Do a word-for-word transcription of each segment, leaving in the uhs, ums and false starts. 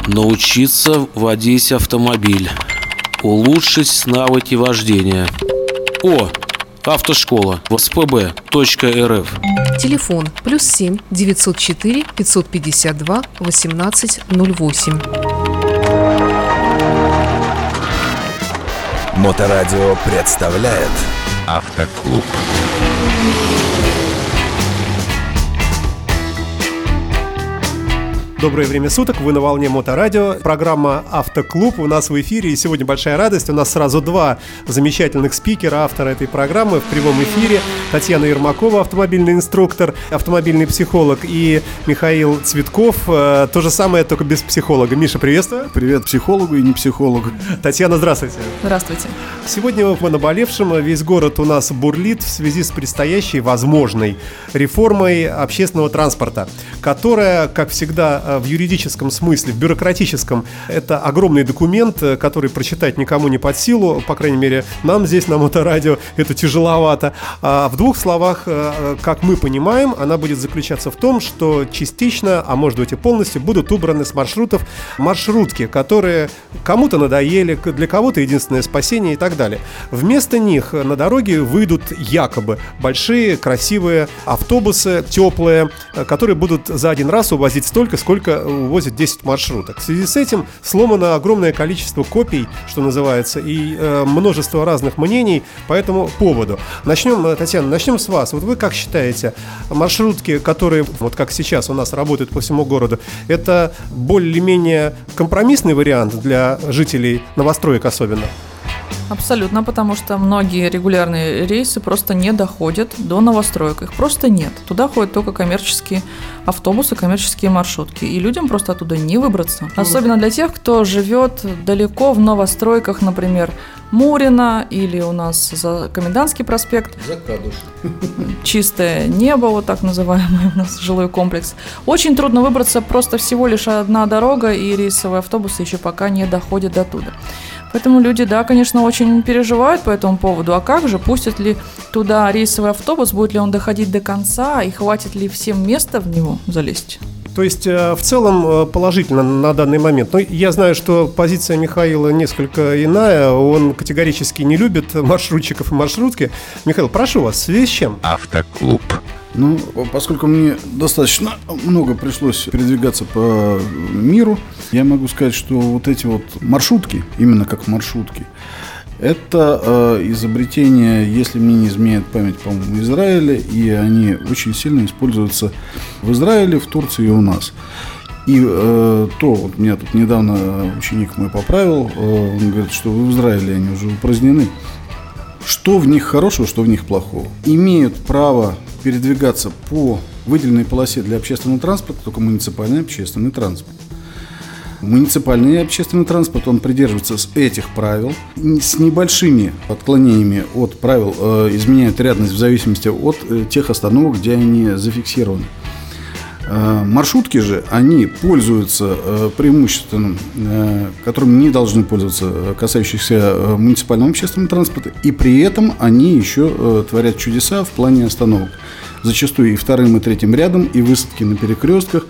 Научиться водить автомобиль. Улучшить навыки вождения. О, автошкола. ВСПБ точка РФ. Телефон плюс семь девятьсот четыре пятьсот пятьдесят два восемнадцать ноль восемь. Моторадио представляет Автоклуб. Доброе время суток, вы на волне Моторадио, программа «Автоклуб» у нас в эфире, и сегодня большая радость, у нас сразу два замечательных спикера, автора этой программы в прямом эфире: Татьяна Ермакова, автомобильный инструктор, автомобильный психолог, и Михаил Цветков, то же самое, только без психолога. Миша, приветствую. Привет психологу и не психологу. Татьяна, здравствуйте. Здравствуйте. Сегодня по наболевшим весь город у нас бурлит в связи с предстоящей возможной реформой общественного транспорта, которая, как всегда, в юридическом смысле, в бюрократическом, это огромный документ, который прочитать никому не под силу, по крайней мере, нам здесь на Моторадио это тяжеловато. А в двух словах, как мы понимаем, она будет заключаться в том, что частично, а может быть и полностью, будут убраны с маршрутов маршрутки, которые кому-то надоели, для кого-то единственное спасение и так далее. Вместо них на дороге выйдут якобы большие, красивые автобусы, теплые, которые будут за один раз увозить столько, сколько увозят десять маршруток. В связи с этим сломано огромное количество копий, что называется, и э, множество разных мнений по этому поводу. Начнем, Татьяна, начнем с вас. Вот вы как считаете, маршрутки, которые, вот как сейчас у нас работают по всему городу, это более-менее компромиссный вариант для жителей новостроек особенно? Абсолютно, потому что многие регулярные рейсы просто не доходят до новостроек, их просто нет. Туда ходят только коммерческие автобусы, коммерческие маршрутки, и людям просто оттуда не выбраться. Особенно для тех, кто живет далеко в новостройках, например, Мурино или у нас за Комендантский проспект. Закадыш. Чистое небо, вот так называемый у нас жилой комплекс. Очень трудно выбраться, просто всего лишь одна дорога, и рейсовые автобусы еще пока не доходят до туда. Поэтому люди, да, конечно, очень переживают по этому поводу. А как же, пустят ли туда рейсовый автобус, будет ли он доходить до конца, и хватит ли всем места в него залезть? То есть, в целом, положительно на данный момент. Но я знаю, что позиция Михаила несколько иная. Он категорически не любит маршрутчиков и маршрутки. Михаил, прошу вас, в связи с чем? Автоклуб. Ну, поскольку мне достаточно много пришлось передвигаться по миру, я могу сказать, что вот эти вот маршрутки, именно как маршрутки, это э, изобретение, если мне не изменяет память, по-моему, Израиля, и они очень сильно используются в Израиле, в Турции и у нас. И э, то, вот меня тут недавно ученик мой поправил, э, он говорит, что в Израиле они уже упразднены. Что в них хорошего, что в них плохого? Имеют право передвигаться по выделенной полосе для общественного транспорта только муниципальный общественный транспорт. Муниципальный общественный транспорт, он придерживается этих правил, с небольшими отклонениями от правил, э, изменяют рядность в зависимости от э, тех остановок, где они зафиксированы. Э, маршрутки же, они пользуются э, преимуществом, э, которым не должны пользоваться, касающихся э, муниципального общественного транспорта, и при этом они еще э, творят чудеса в плане остановок. Зачастую и вторым, и третьим рядом, и высадки на перекрестках.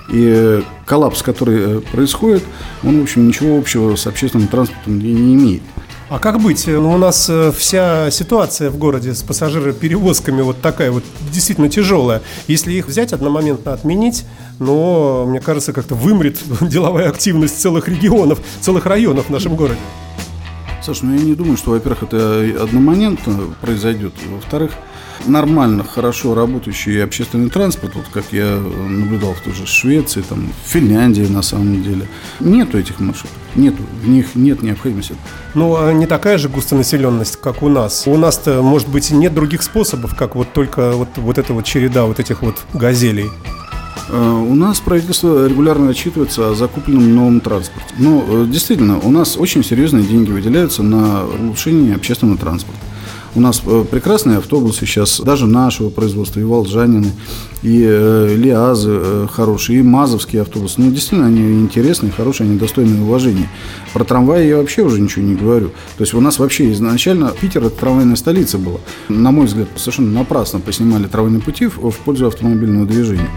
И коллапс, который происходит, он, в общем, ничего общего с общественным транспортом не имеет. А как быть? Ну, у нас вся ситуация в городе с пассажироперевозками вот такая вот действительно тяжелая. Если их взять, одномоментно отменить, но, мне кажется, как-то вымрет деловая активность целых регионов, целых районов в нашем городе. Саша, ну я не думаю, что, во-первых, это одномоментно произойдет. Во-вторых, нормально, хорошо работающий общественный транспорт, вот как я наблюдал в той же Швеции, там, в Финляндии на самом деле, нету этих маршрутов, нету, в них нет необходимости. Ну, не такая же густонаселенность, как у нас. У нас-то, может быть, нет других способов, как вот только вот, вот эта вот череда вот этих вот газелей. У нас правительство регулярно отчитывается о закупленном новом транспорте. Но действительно, у нас очень серьезные деньги выделяются на улучшение общественного транспорта. У нас прекрасные автобусы сейчас, даже нашего производства, и волжанины, и э, лиазы э, хорошие, и мазовские автобусы. Ну, действительно, они интересные, хорошие, они достойны уважения. Про трамваи я вообще уже ничего не говорю. То есть у нас вообще изначально Питер – это трамвайная столица была. На мой взгляд, совершенно напрасно поснимали трамвайные пути в, в пользу автомобильного движения.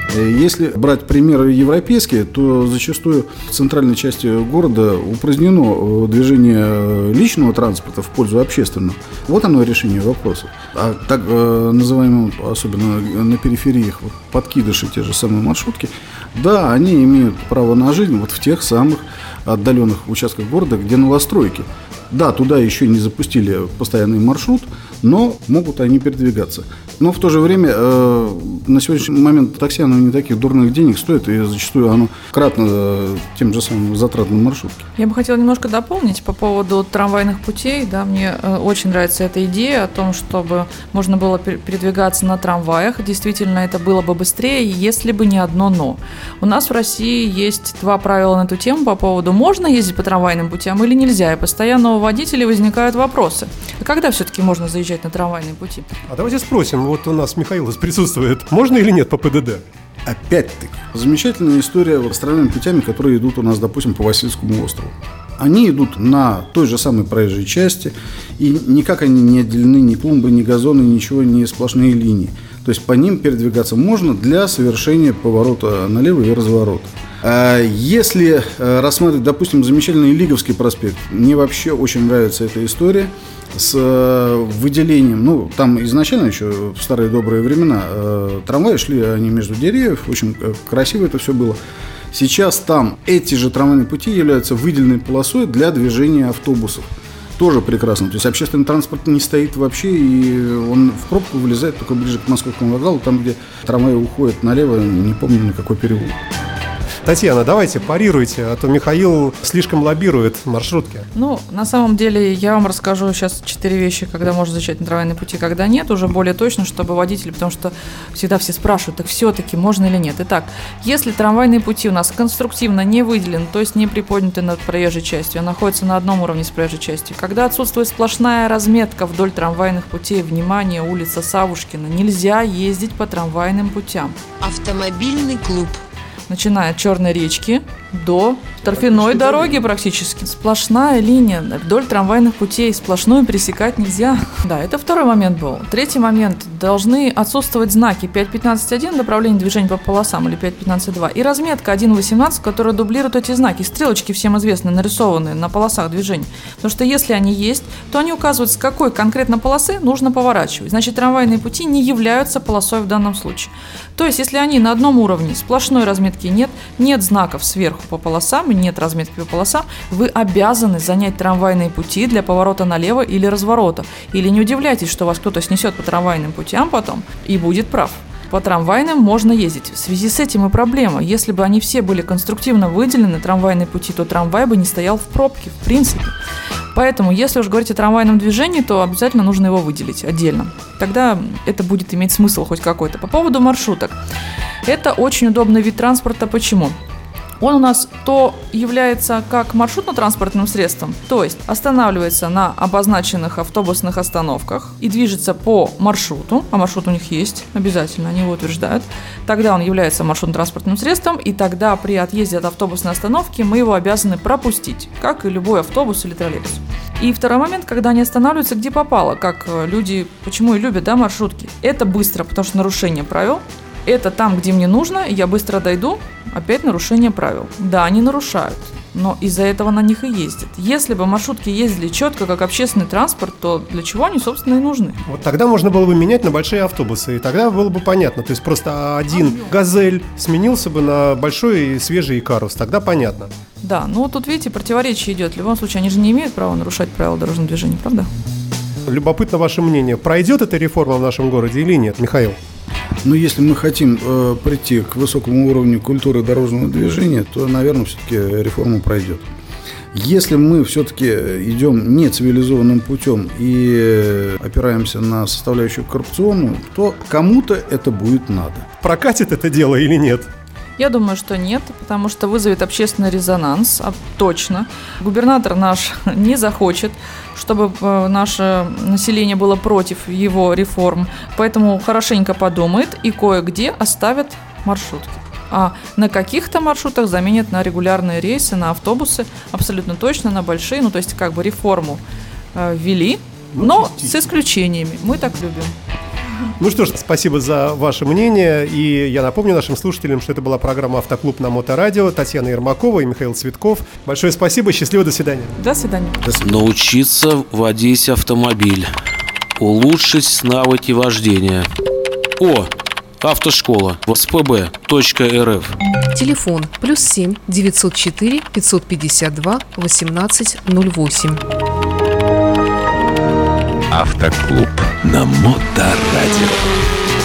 Если брать примеры европейские, то зачастую в центральной части города упразднено движение личного транспорта в пользу общественного. Вот оно решение вопроса. А так называемые, особенно на перифериях, вот подкидыши, те же самые маршрутки, да, они имеют право на жизнь вот в тех самых отдаленных участках города, где новостройки. Да, туда еще не запустили постоянный маршрут, но могут они передвигаться. Но в то же время э, на сегодняшний момент такси оно не таких дурных денег стоит, и зачастую оно кратно э, тем же самым затратам маршрутки. Я бы хотела немножко дополнить по поводу трамвайных путей. Да, мне э, очень нравится эта идея о том, чтобы можно было передвигаться на трамваях. Действительно, это было бы быстрее, если бы не одно «но». У нас в России есть два правила на эту тему по поводу, можно ездить по трамвайным путям или нельзя. И постоянно у водителей возникают вопросы. А когда все-таки можно заезжать на трамвайные пути? А давайте спросим, вот у нас Михаил присутствует, можно или нет по ПДД? Опять-таки, замечательная история вот с трамвайными путями, которые идут у нас, допустим, по Васильевскому острову. Они идут на той же самой проезжей части, и никак они не отделены ни клумбы, ни газоны, ничего, не сплошные линии. То есть по ним передвигаться можно для совершения поворота налево и разворота. А если рассматривать, допустим, замечательный Лиговский проспект, мне вообще очень нравится эта история с выделением, ну, там изначально еще в старые добрые времена э, трамваи шли, они между деревьев, очень красиво это все было. Сейчас там эти же трамвайные пути являются выделенной полосой для движения автобусов. Тоже прекрасно. То есть общественный транспорт не стоит вообще, и он в пробку вылезает только ближе к Московскому вокзалу, там, где трамваи уходят налево, не помню на какой переулок. Татьяна, давайте парируйте, а то Михаил слишком лоббирует маршрутки. Ну, на самом деле, я вам расскажу сейчас четыре вещи, когда можно заезжать на трамвайные пути, когда нет, уже более точно, чтобы водители, потому что всегда все спрашивают, так все-таки можно или нет. Итак, если трамвайные пути у нас конструктивно не выделены, то есть не приподняты над проезжей частью, а находятся на одном уровне с проезжей частью, когда отсутствует сплошная разметка вдоль трамвайных путей, внимание, улица Савушкина, нельзя ездить по трамвайным путям. Автомобильный клуб. Начиная от Черной речки до торфяной дороги практически. Сплошная линия вдоль трамвайных путей, сплошную пересекать нельзя. Да, это второй момент был. Третий момент. Должны отсутствовать знаки пять пятнадцать один направление движения по полосам или пять пятнадцать два и разметка один восемнадцать, которая дублирует эти знаки. Стрелочки всем известны, нарисованные на полосах движения. Потому что если они есть, то они указывают, с какой конкретно полосы нужно поворачивать. Значит, трамвайные пути не являются полосой в данном случае. То есть, если они на одном уровне, сплошной разметки нет, нет знаков сверху по полосам, нет разметки по полосам, вы обязаны занять трамвайные пути для поворота налево или разворота. Или не удивляйтесь, что вас кто-то снесет по трамвайным путям потом и будет прав. По трамвайным можно ездить. В связи с этим и проблема. Если бы они все были конструктивно выделены, трамвайные пути, то трамвай бы не стоял в пробке, в принципе. Поэтому, если уж говорить о трамвайном движении, то обязательно нужно его выделить отдельно. Тогда это будет иметь смысл хоть какой-то. По поводу маршруток. Это очень удобный вид транспорта. Почему? Он у нас то является как маршрутно-транспортным средством, то есть останавливается на обозначенных автобусных остановках и движется по маршруту, а маршрут у них есть, обязательно, они его утверждают. Тогда он является маршрутно-транспортным средством, и тогда при отъезде от автобусной остановки мы его обязаны пропустить, как и любой автобус или троллейбус. И второй момент, когда они останавливаются где попало, как люди, почему и любят, да, маршрутки. Это быстро, потому что нарушение правил. Это там, где мне нужно, и я быстро дойду, опять нарушение правил. Да, они нарушают, но из-за этого на них и ездят. Если бы маршрутки ездили четко, как общественный транспорт, то для чего они, собственно, и нужны? Вот тогда можно было бы менять на большие автобусы, и тогда было бы понятно. То есть просто один «Газель» сменился бы на большой и свежий «Икарус», тогда понятно. Да, ну тут, видите, противоречие идет. В любом случае, они же не имеют права нарушать правила дорожного движения, правда? Любопытно ваше мнение. Пройдет эта реформа в нашем городе или нет, Михаил? Ну, если мы хотим э, прийти к высокому уровню культуры дорожного движения, то, наверное, все-таки реформа пройдет. Если мы все-таки идем не цивилизованным путем и опираемся на составляющую коррупционную, то кому-то это будет надо. Прокатит это дело или нет? Я думаю, что нет, потому что вызовет общественный резонанс, а точно. Губернатор наш не захочет, чтобы наше население было против его реформ, поэтому хорошенько подумает и кое-где оставит маршрутки. А на каких-то маршрутах заменят на регулярные рейсы, на автобусы, абсолютно точно, на большие, ну то есть как бы реформу э, ввели, но с исключениями, мы так любим. Ну что ж, спасибо за ваше мнение. И я напомню нашим слушателям, что это была программа «Автоклуб» на Моторадио. Татьяна Ермакова и Михаил Цветков. Большое спасибо, счастливо, до свидания. До свидания. Научиться водить автомобиль. Улучшить навыки вождения. О, автошкола. вэ эс пэ бэ точка эр эф. Телефон плюс семь девятьсот четыре пятьсот пятьдесят два восемнадцать ноль восемь. Автоклуб на Моторадио.